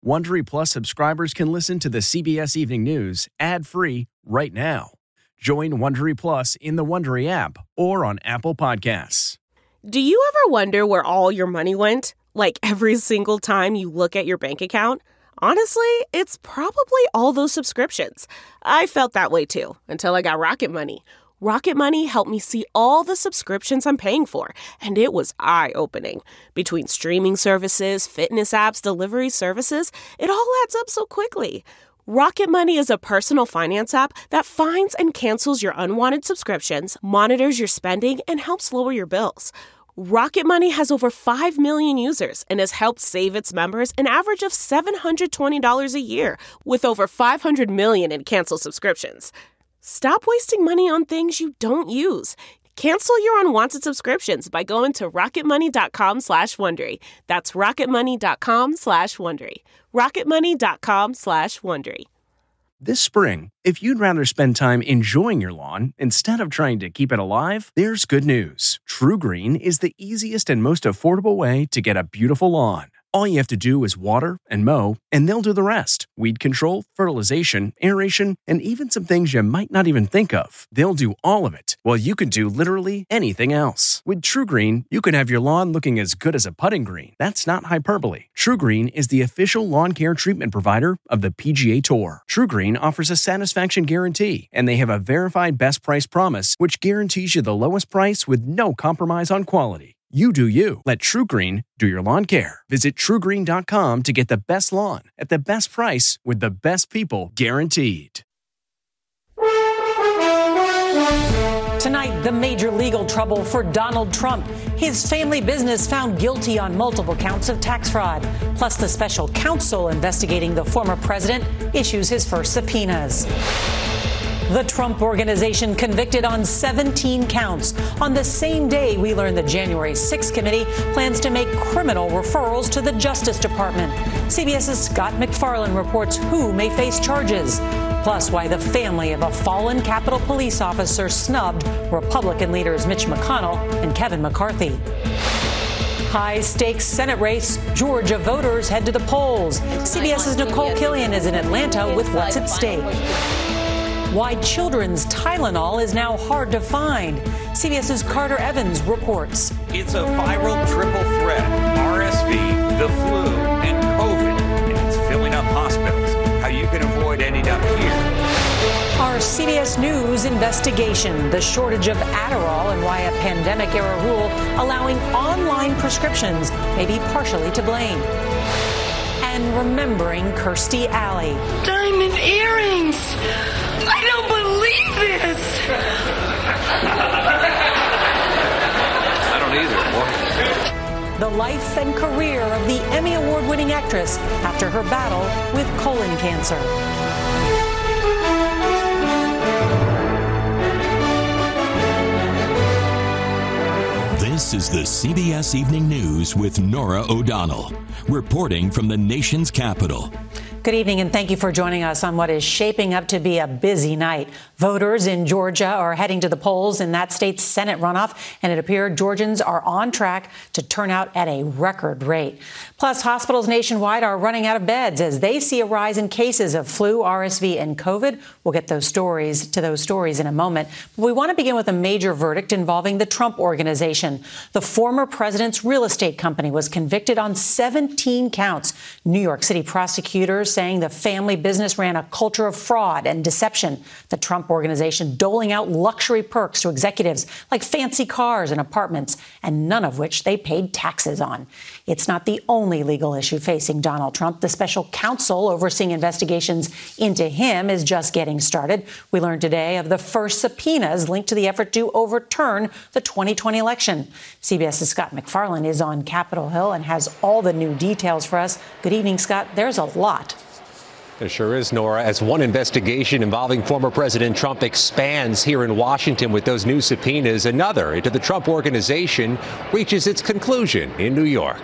Wondery Plus subscribers can listen to the CBS Evening News ad-free right now. Join Wondery Plus in the Wondery app or on Apple Podcasts. Do you ever wonder where all your money went? Like every single time you look at your bank account? Honestly, it's probably all those subscriptions. I felt that way too, until I got Rocket Money. Rocket Money helped me see all the subscriptions I'm paying for, and it was eye-opening. Between streaming services, fitness apps, delivery services, it all adds up so quickly. Rocket Money is a personal finance app that finds and cancels your unwanted subscriptions, monitors your spending, and helps lower your bills. Rocket Money has over 5 million users and has helped save its members an average of $720 a year, with over 500 million in canceled subscriptions. Stop wasting money on things you don't use. Cancel your unwanted subscriptions by going to rocketmoney.com/Wondery. That's rocketmoney.com/Wondery. rocketmoney.com/Wondery. This spring, if you'd rather spend time enjoying your lawn instead of trying to keep it alive, there's good news. TruGreen is the easiest and most affordable way to get a beautiful lawn. All you have to do is water and mow, and they'll do the rest. Weed control, fertilization, aeration, and even some things you might not even think of. They'll do all of it, while you can do literally anything else. With TruGreen, you can have your lawn looking as good as a putting green. That's not hyperbole. TruGreen is the official lawn care treatment provider of the PGA Tour. TruGreen offers a satisfaction guarantee, and they have a verified best price promise, which guarantees you the lowest price with no compromise on quality. You do you. Let TruGreen do your lawn care. Visit TruGreen.com to get the best lawn at the best price with the best people guaranteed. Tonight, the major legal trouble for Donald Trump. His family business found guilty on multiple counts of tax fraud. Plus, the special counsel investigating the former president issues his first subpoenas. The Trump Organization convicted on 17 counts. On the same day, we learned the January 6th committee plans to make criminal referrals to the Justice Department. CBS's Scott MacFarlane reports who may face charges. Plus, why the family of a fallen Capitol Police officer snubbed Republican leaders Mitch McConnell and Kevin McCarthy. High-stakes Senate race. Georgia voters head to the polls. CBS's Nicole Killian is in Atlanta with what's at stake. Why children's Tylenol is now hard to find. CBS's Carter Evans reports. It's a viral triple threat: RSV, the flu, and COVID. And it's filling up hospitals. How you can avoid ending up here. Our CBS News investigation: the shortage of Adderall and why a pandemic-era rule allowing online prescriptions may be partially to blame. And remembering Kirstie Alley. Diamond earrings! I don't believe this! I don't either, boy. The life and career of the Emmy Award-winning actress after her battle with colon cancer. This is the CBS Evening News with Norah O'Donnell, reporting from the nation's capital. Good evening, and thank you for joining us on what is shaping up to be a busy night. Voters in Georgia are heading to the polls in that state's Senate runoff, and it appears Georgians are on track to turn out at a record rate. Plus, hospitals nationwide are running out of beds as they see a rise in cases of flu, RSV, and COVID. We'll get those stories in a moment. But we want to begin with a major verdict involving the Trump Organization. The former president's real estate company was convicted on 17 counts. New York City prosecutors saying the family business ran a culture of fraud and deception. The Trump Organization doling out luxury perks to executives like fancy cars and apartments, and none of which they paid taxes on. It's not the only legal issue facing Donald Trump. The special counsel overseeing investigations into him is just getting started. We learned today of the first subpoenas linked to the effort to overturn the 2020 election. CBS's Scott MacFarlane is on Capitol Hill and has all the new details for us. Good evening, Scott. There's a lot. There sure is, Nora. As one investigation involving former President Trump expands here in Washington with those new subpoenas, another into the Trump Organization reaches its conclusion in New York.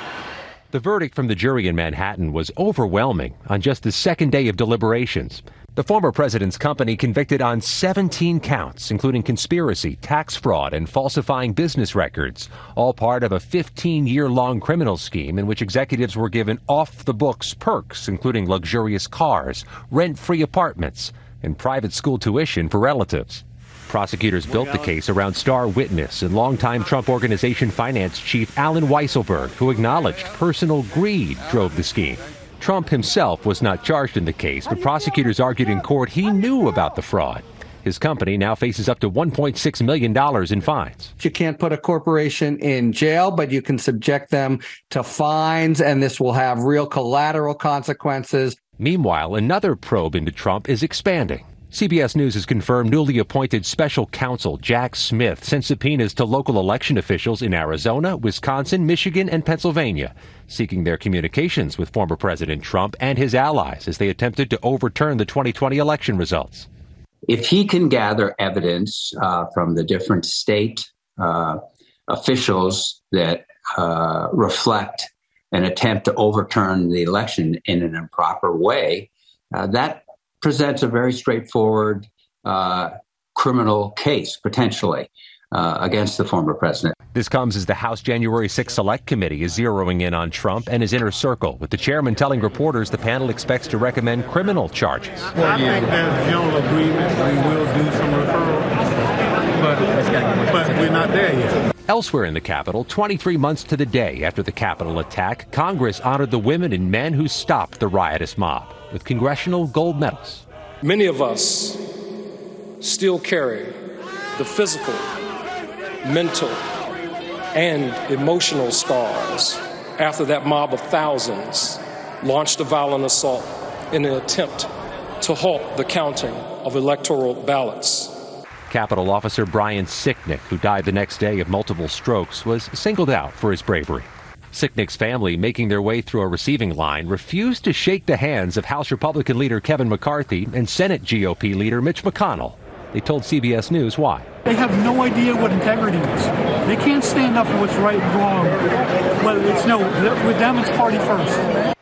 The verdict from the jury in Manhattan was overwhelming on just the second day of deliberations. The former president's company convicted on 17 counts, including conspiracy, tax fraud, and falsifying business records, all part of a 15-year-long criminal scheme in which executives were given off-the-books perks, including luxurious cars, rent-free apartments, and private school tuition for relatives. Prosecutors built the case around star witness and longtime Trump Organization finance chief Alan Weisselberg, who acknowledged personal greed drove the scheme. Trump himself was not charged in the case, but prosecutors argued in court he knew about the fraud. His company now faces up to $1.6 million in fines. You can't put a corporation in jail, but you can subject them to fines, and this will have real collateral consequences. Meanwhile, another probe into Trump is expanding. CBS News has confirmed newly appointed special counsel Jack Smith sent subpoenas to local election officials in Arizona, Wisconsin, Michigan, and Pennsylvania, seeking their communications with former President Trump and his allies as they attempted to overturn the 2020 election results. If he can gather evidence from the different state officials that reflect an attempt to overturn the election in an improper way, that presents a very straightforward criminal case, potentially, against the former president. This comes as the House January 6 Select Committee is zeroing in on Trump and his inner circle, with the chairman telling reporters the panel expects to recommend criminal charges. Well, I think there's general agreement we will do some referrals, but we're not there yet. Elsewhere in the Capitol, 23 months to the day after the Capitol attack, Congress honored the women and men who stopped the riotous mob with congressional gold medals. Many of us still carry the physical, mental, and emotional scars after that mob of thousands launched a violent assault in an attempt to halt the counting of electoral ballots. Capitol officer Brian Sicknick, who died the next day of multiple strokes, was singled out for his bravery. Sicknick's family, making their way through a receiving line, refused to shake the hands of House Republican leader Kevin McCarthy and Senate GOP leader Mitch McConnell. They told CBS News why. They have no idea what integrity is. They can't stand up for what's right and wrong. But with them, it's party first.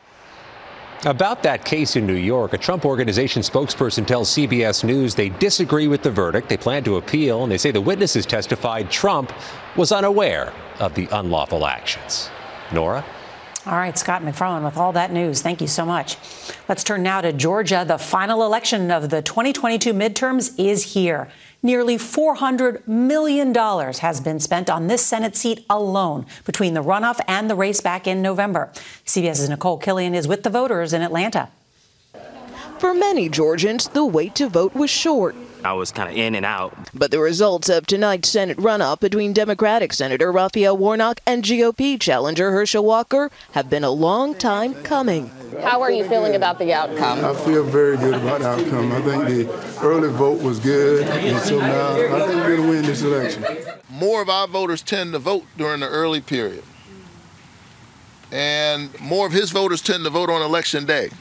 About that case in New York, a Trump Organization spokesperson tells CBS News they disagree with the verdict. They plan to appeal, and they say the witnesses testified Trump was unaware of the unlawful actions. Nora? All right, Scott McFarland with all that news. Thank you so much. Let's turn now to Georgia. The final election of the 2022 midterms is here. Nearly $400 million has been spent on this Senate seat alone between the runoff and the race back in November. CBS's Nicole Killian is with the voters in Atlanta. For many Georgians, the wait to vote was short. I was kind of in and out. But the results of tonight's Senate runoff between Democratic Senator Raphael Warnock and GOP challenger Herschel Walker have been a long time coming. How are you feeling about the outcome? I feel very good about the outcome. I think the early vote was good, and so now I think we're going to win this election. More of our voters tend to vote during the early period, and more of his voters tend to vote on election day.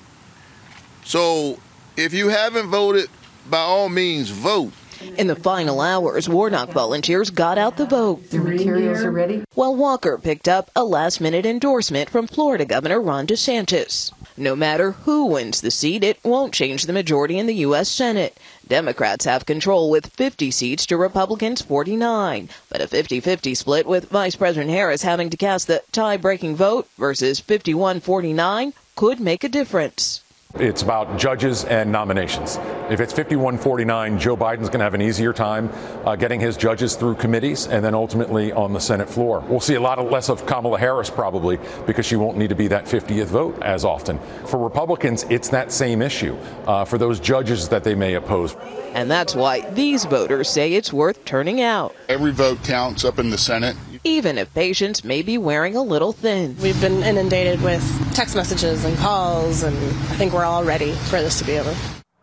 So if you haven't voted, by all means, vote. In the final hours, Warnock volunteers got out the vote. The materials are ready. While Walker picked up a last-minute endorsement from Florida Governor Ron DeSantis. No matter who wins the seat, it won't change the majority in the U.S. Senate. Democrats have control with 50 seats to Republicans 49. But a 50-50 split with Vice President Harris having to cast the tie-breaking vote versus 51-49 could make a difference. It's about judges and nominations. If it's 51-49, Joe Biden's going to have an easier time getting his judges through committees and then ultimately on the Senate floor. We'll see a lot less of Kamala Harris probably because she won't need to be that 50th vote as often. For Republicans, it's that same issue for those judges that they may oppose. And that's why these voters say it's worth turning out. Every vote counts up in the Senate. Even if patience may be wearing a little thin. We've been inundated with text messages and calls, and I think we're all ready for this to be over.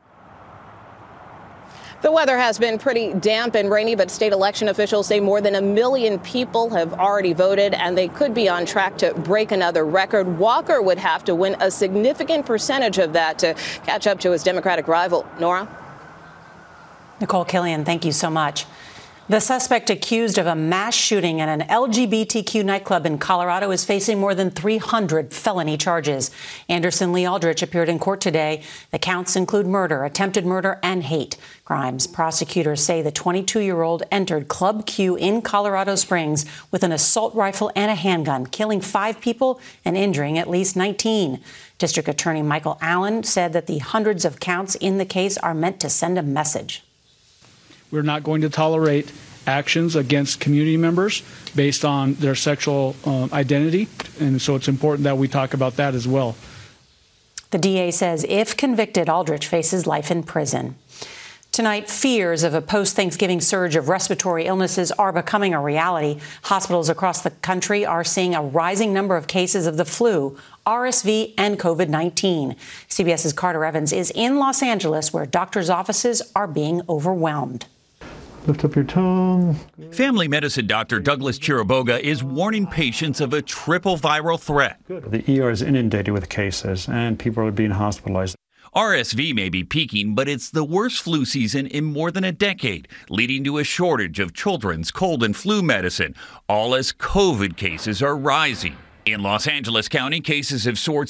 The weather has been pretty damp and rainy, but state election officials say more than 1 million people have already voted, and they could be on track to break another record. Walker would have to win a significant percentage of that to catch up to his Democratic rival. Nora? Nicole Killian, thank you so much. The suspect accused of a mass shooting at an LGBTQ nightclub in Colorado is facing more than 300 felony charges. Anderson Lee Aldrich appeared in court today. The counts include murder, attempted murder, and hate crimes. Prosecutors say the 22-year-old entered Club Q in Colorado Springs with an assault rifle and a handgun, killing 5 people and injuring at least 19. District Attorney Michael Allen said that the hundreds of counts in the case are meant to send a message. We're not going to tolerate actions against community members based on their sexual identity, and so it's important that we talk about that as well. The DA says if convicted, Aldrich faces life in prison. Tonight, fears of a post-Thanksgiving surge of respiratory illnesses are becoming a reality. Hospitals across the country are seeing a rising number of cases of the flu, RSV, and COVID-19. CBS's Carter Evans is in Los Angeles, where doctors' offices are being overwhelmed. Lift up your tongue. Family medicine doctor Douglas Chiriboga is warning patients of a triple viral threat. The ER is inundated with cases, and people are being hospitalized. RSV may be peaking, but it's the worst flu season in more than a decade, leading to a shortage of children's cold and flu medicine, all as COVID cases are rising. In Los Angeles County, cases have soared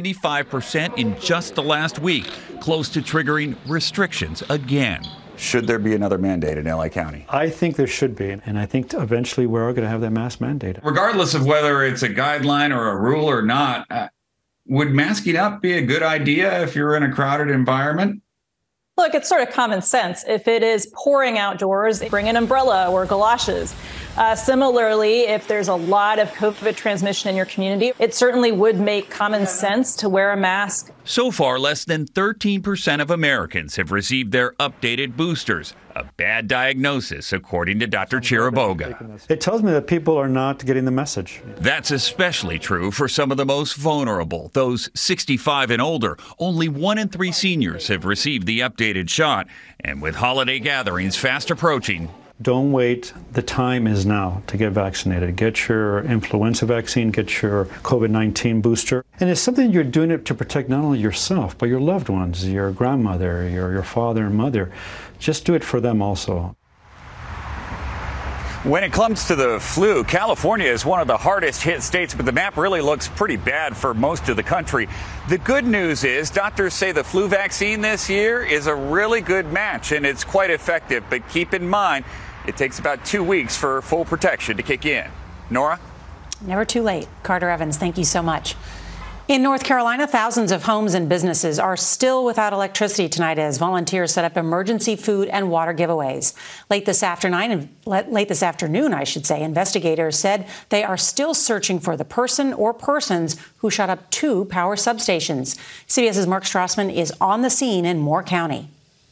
75% in just the last week, close to triggering restrictions again. Should there be another mandate in LA County? I think there should be, and I think eventually we are going to have that mask mandate. Regardless of whether it's a guideline or a rule or not, would masking up be a good idea if you're in a crowded environment? Look, it's sort of common sense. If it is pouring outdoors, bring an umbrella or galoshes. Similarly, if there's a lot of COVID transmission in your community, it certainly would make common sense to wear a mask. So far, less than 13% of Americans have received their updated boosters, a bad diagnosis, according to Dr. Chiriboga. It tells me that people are not getting the message. That's especially true for some of the most vulnerable, those 65 and older. Only 1 in 3 seniors have received the updated shot, and with holiday gatherings fast approaching, don't wait. The time is now to get vaccinated. Get your influenza vaccine, get your COVID-19 booster. And it's something you're doing it to protect not only yourself, but your loved ones, your grandmother, your father and mother. Just do it for them also. When it comes to the flu, California is one of the hardest hit states, but the map really looks pretty bad for most of the country. The good news is doctors say the flu vaccine this year is a really good match and it's quite effective. But keep in mind, it takes about 2 weeks for full protection to kick in. Nora? Never too late. Carter Evans, thank you so much. In North Carolina, thousands of homes and businesses are still without electricity tonight as volunteers set up emergency food and water giveaways. Late this afternoon, investigators said they are still searching for the person or persons who shot up 2 power substations. CBS's Mark Strassman is on the scene in Moore County.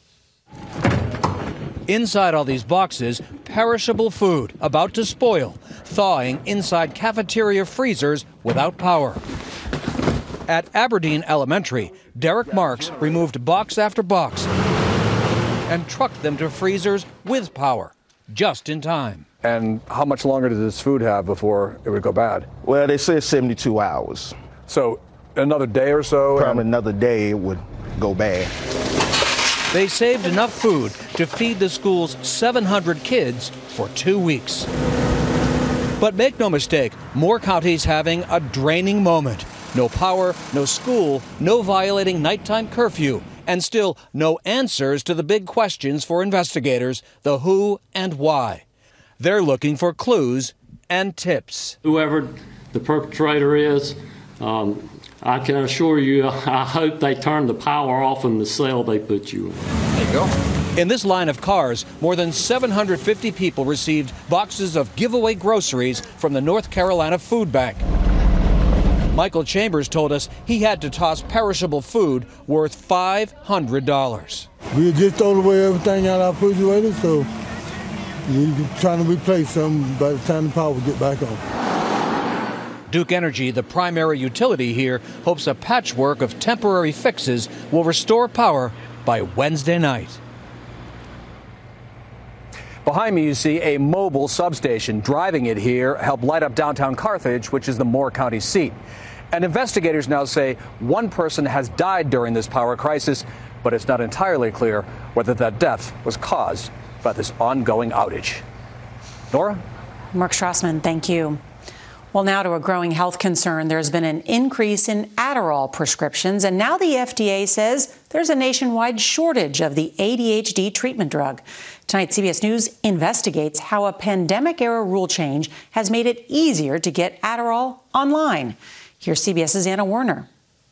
Inside all these boxes, perishable food about to spoil, thawing inside cafeteria freezers without power. At Aberdeen Elementary, Derek Marks removed box after box and trucked them to freezers with power, just in time. And how much longer does this food have before it would go bad? Well, they say 72 hours. So another day or so? Probably another day it would go bad. They saved enough food to feed the school's 700 kids for 2 weeks. But make no mistake, Moore County's having a draining moment. No power, no school, no violating nighttime curfew, and still no answers to the big questions for investigators, the who and why. They're looking for clues and tips. Whoever the perpetrator is, I can assure you, I hope they turn the power off in the cell they put you in. There you go. In this line of cars, more than 750 people received boxes of giveaway groceries from the North Carolina Food Bank. Michael Chambers told us he had to toss perishable food worth $500. We just throw away everything out of our refrigerator, so we're trying to replace some by the time the power get back on. Duke Energy, the primary utility here, hopes a patchwork of temporary fixes will restore power by Wednesday night. Behind me, you see a mobile substation. Driving it here helped light up downtown Carthage, which is the Moore County seat. And investigators now say one person has died during this power crisis, but it's not entirely clear whether that death was caused by this ongoing outage. Nora? Mark Strassman, thank you. Well, now to a growing health concern. There's been an increase in Adderall prescriptions, and now the FDA says there's a nationwide shortage of the ADHD treatment drug. Tonight, CBS News investigates how a pandemic-era rule change has made it easier to get Adderall online. Here's CBS's Anna Werner.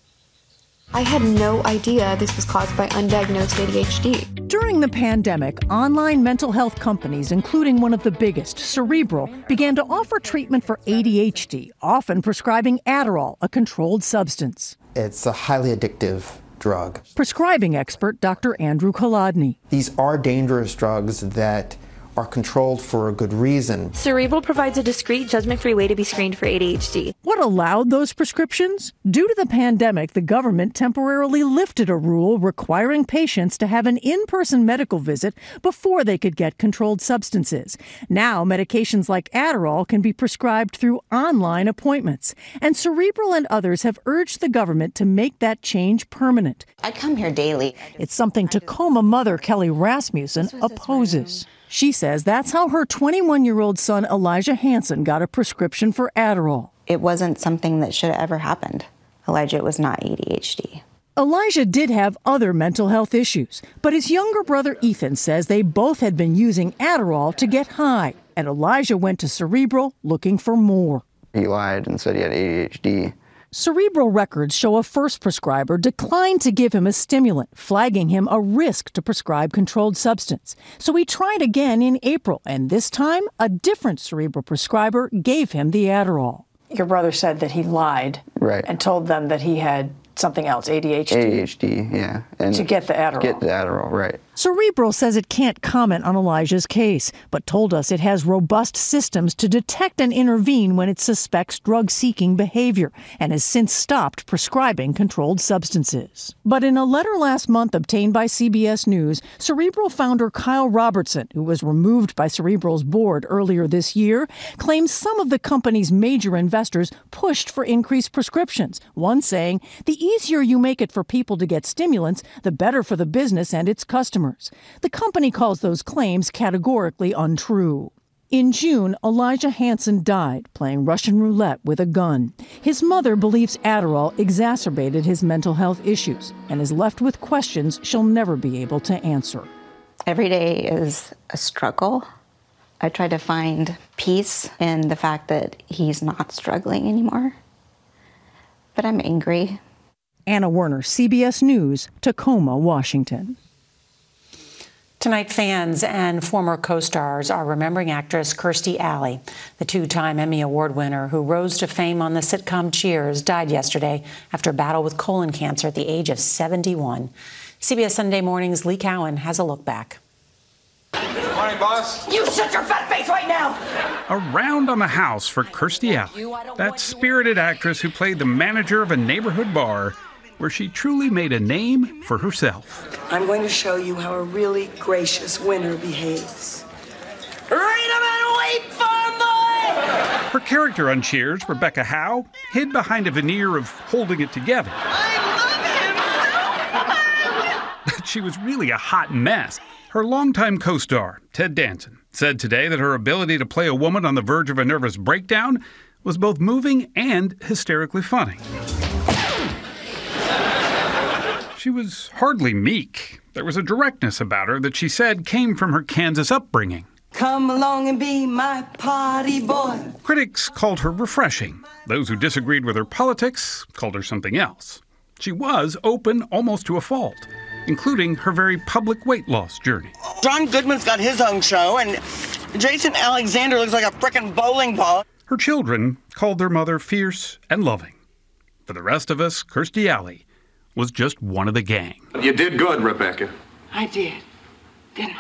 I had no idea this was caused by undiagnosed ADHD. During the pandemic, online mental health companies, including one of the biggest, Cerebral, began to offer treatment for ADHD, often prescribing Adderall, a controlled substance. It's a highly addictive drug. Prescribing expert Dr. Andrew Kolodny. These are dangerous drugs that are controlled for a good reason. Cerebral provides a discreet, judgment-free way to be screened for ADHD. What allowed those prescriptions? Due to the pandemic, the government temporarily lifted a rule requiring patients to have an in-person medical visit before they could get controlled substances. Now, medications like Adderall can be prescribed through online appointments. And Cerebral and others have urged the government to make that change permanent. I come here daily. It's something Tacoma mother Kelly Rasmussen opposes. She says that's how her 21-year-old son Elijah Hansen got a prescription for Adderall. It wasn't something that should have ever happened. Elijah was not ADHD. Elijah did have other mental health issues, but his younger brother Ethan says they both had been using Adderall to get high, and Elijah went to Cerebral looking for more. He lied and said he had ADHD. Cerebral records show a first prescriber declined to give him a stimulant, flagging him a risk to prescribe controlled substance. So he tried again in April, and this time a different Cerebral prescriber gave him the Adderall. Your brother said that he lied, right, and told them that he had something else, ADHD. ADHD, yeah. And to get the Adderall. Get the Adderall, right. Cerebral says it can't comment on Elijah's case, but told us it has robust systems to detect and intervene when it suspects drug-seeking behavior and has since stopped prescribing controlled substances. But in a letter last month obtained by CBS News, Cerebral founder Kyle Robertson, who was removed by Cerebral's board earlier this year, claims some of the company's major investors pushed for increased prescriptions, one saying, "The easier you make it for people to get stimulants, the better for the business and its customers." The company calls those claims categorically untrue. In June, Elijah Hansen died playing Russian roulette with a gun. His mother believes Adderall exacerbated his mental health issues and is left with questions she'll never be able to answer. Every day is a struggle. I try to find peace in the fact that he's not struggling anymore. But I'm angry. Anna Werner, CBS News, Tacoma, Washington. Tonight, fans and former co-stars are remembering actress Kirstie Alley. The two-time Emmy Award winner who rose to fame on the sitcom Cheers died yesterday after a battle with colon cancer at the age of 71. CBS Sunday Morning's Lee Cowan has a look back. Good morning, boss. You shut your fat face right now! A round on the house for Kirstie Alley, that spirited actress who played the manager of a neighborhood bar where she truly made a name for herself. I'm going to show you how a really gracious winner behaves. Read 'em and wait for me! Her character on Cheers, Rebecca Howe, hid behind a veneer of holding it together. I love him so much! But she was really a hot mess. Her longtime co-star, Ted Danson, said today that her ability to play a woman on the verge of a nervous breakdown was both moving and hysterically funny. She was hardly meek. There was a directness about her that she said came from her Kansas upbringing. Come along and be my party boy. Critics called her refreshing. Those who disagreed with her politics called her something else. She was open almost to a fault, including her very public weight loss journey. John Goodman's got his own show, and Jason Alexander looks like a frickin' bowling ball. Her children called their mother fierce and loving. For the rest of us, Kirstie Alley was just one of the gang. You did good, Rebecca. I did, didn't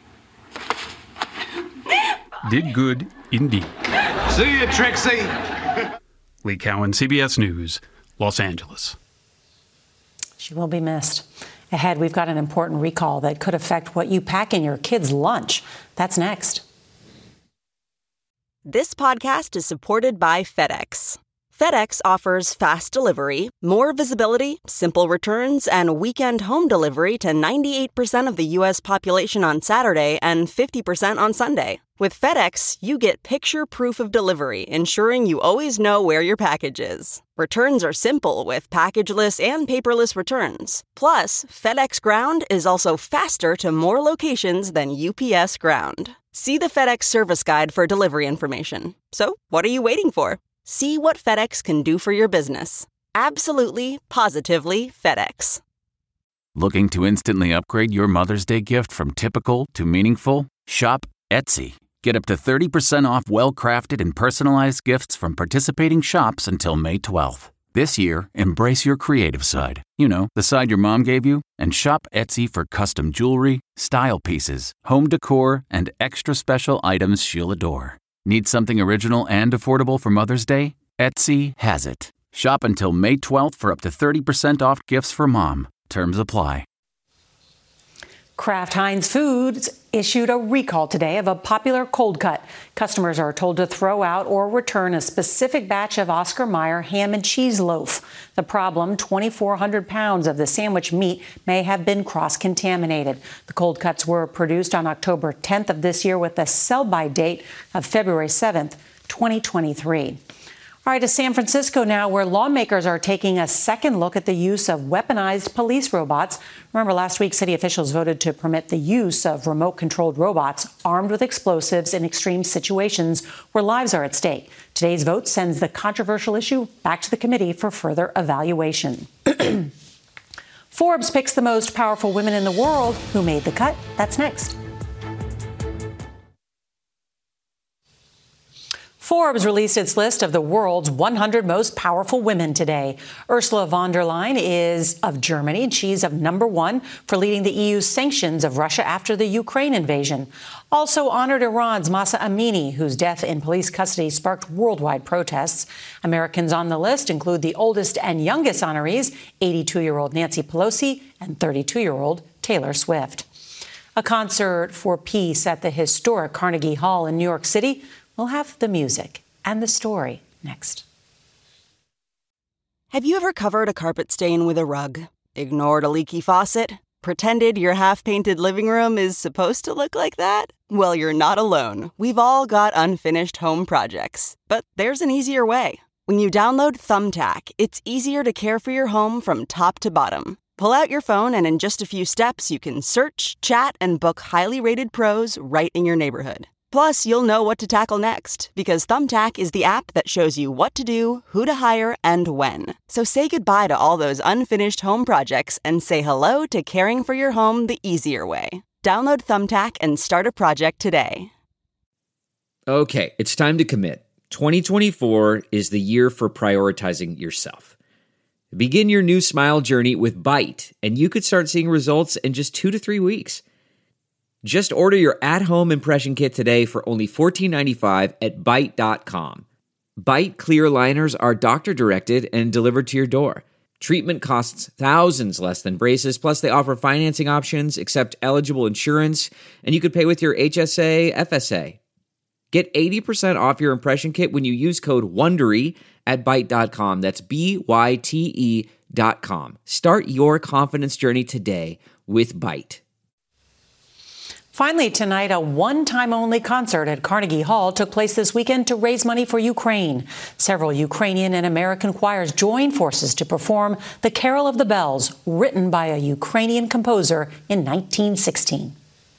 I? Did good indeed. See you, Trixie. Lee Cowan, CBS News, Los Angeles. She will be missed. Ahead, we've got an important recall that could affect what you pack in your kids' lunch. That's next. This podcast is supported by FedEx. FedEx offers fast delivery, more visibility, simple returns, and weekend home delivery to 98% of the U.S. population on Saturday and 50% on Sunday. With FedEx, you get picture proof of delivery, ensuring you always know where your package is. Returns are simple with packageless and paperless returns. Plus, FedEx Ground is also faster to more locations than UPS Ground. See the FedEx service guide for delivery information. So, what are you waiting for? See what FedEx can do for your business. Absolutely, positively FedEx. Looking to instantly upgrade your Mother's Day gift from typical to meaningful? Shop Etsy. Get up to 30% off well-crafted and personalized gifts from participating shops until May 12th. This year, embrace your creative side. You know, the side your mom gave you. And shop Etsy for custom jewelry, style pieces, home decor, and extra special items she'll adore. Need something original and affordable for Mother's Day? Etsy has it. Shop until May 12th for up to 30% off gifts for mom. Terms apply. Kraft Heinz Foods issued a recall today of a popular cold cut. Customers are told to throw out or return a specific batch of Oscar Mayer ham and cheese loaf. The problem, 2,400 pounds of the sandwich meat may have been cross-contaminated. The cold cuts were produced on October 10th of this year with a sell-by date of February 7th, 2023. All right, to San Francisco now, where lawmakers are taking a second look at the use of weaponized police robots. Remember, last week, city officials voted to permit the use of remote-controlled robots armed with explosives in extreme situations where lives are at stake. Today's vote sends the controversial issue back to the committee for further evaluation. Forbes picks the most powerful women in the world. Who made the cut? That's next. Forbes released its list of the world's 100 most powerful women today. Ursula von der Leyen is of Germany, and she's of number one for leading the EU's sanctions of Russia after the Ukraine invasion. Also honored Iran's Mahsa Amini, whose death in police custody sparked worldwide protests. Americans on the list include the oldest and youngest honorees, 82-year-old Nancy Pelosi and 32-year-old Taylor Swift. A concert for peace at the historic Carnegie Hall in New York City. We'll have the music and the story next. Have you ever covered a carpet stain with a rug? Ignored a leaky faucet? Pretended your half-painted living room is supposed to look like that? Well, you're not alone. We've all got unfinished home projects. But there's an easier way. When you download Thumbtack, it's easier to care for your home from top to bottom. Pull out your phone and in just a few steps, you can search, chat, and book highly rated pros right in your neighborhood. Plus, you'll know what to tackle next, because Thumbtack is the app that shows you what to do, who to hire, and when. So say goodbye to all those unfinished home projects and say hello to caring for your home the easier way. Download Thumbtack and start a project today. Okay, it's time to commit. 2024 is the year for prioritizing yourself. Begin your new smile journey with Byte, and you could start seeing results in just 2 to 3 weeks. Just order your at-home impression kit today for only $14.95 at Byte.com. Byte clear liners are doctor-directed and delivered to your door. Treatment costs thousands less than braces, plus they offer financing options, accept eligible insurance, and you could pay with your HSA, FSA. Get 80% off your impression kit when you use code WONDERY at Byte.com. That's BYTE.com. Start your confidence journey today with Byte. Finally, tonight, a one-time-only concert at Carnegie Hall took place this weekend to raise money for Ukraine. Several Ukrainian and American choirs joined forces to perform the Carol of the Bells, written by a Ukrainian composer in 1916.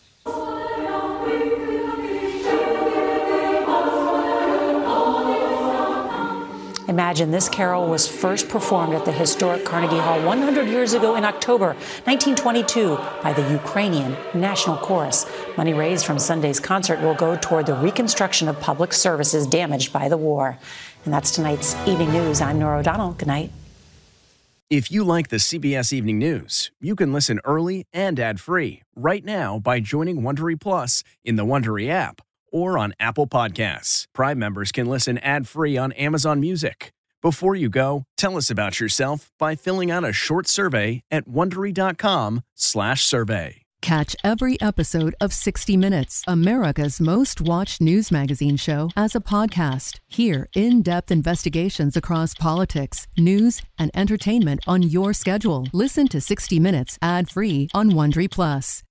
Imagine this carol was first performed at the historic Carnegie Hall 100 years ago in October 1922 by the Ukrainian National Chorus. Money raised from Sunday's concert will go toward the reconstruction of public services damaged by the war. And that's tonight's Evening News. I'm Nora O'Donnell. Good night. If you like the CBS Evening News, you can listen early and ad-free right now by joining Wondery Plus in the Wondery app or on Apple Podcasts. Prime members can listen ad-free on Amazon Music. Before you go, tell us about yourself by filling out a short survey at Wondery.com/survey. Catch every episode of 60 Minutes, America's most watched news magazine show, as a podcast. Hear in-depth investigations across politics, news, and entertainment on your schedule. Listen to 60 Minutes ad-free on Wondery Plus.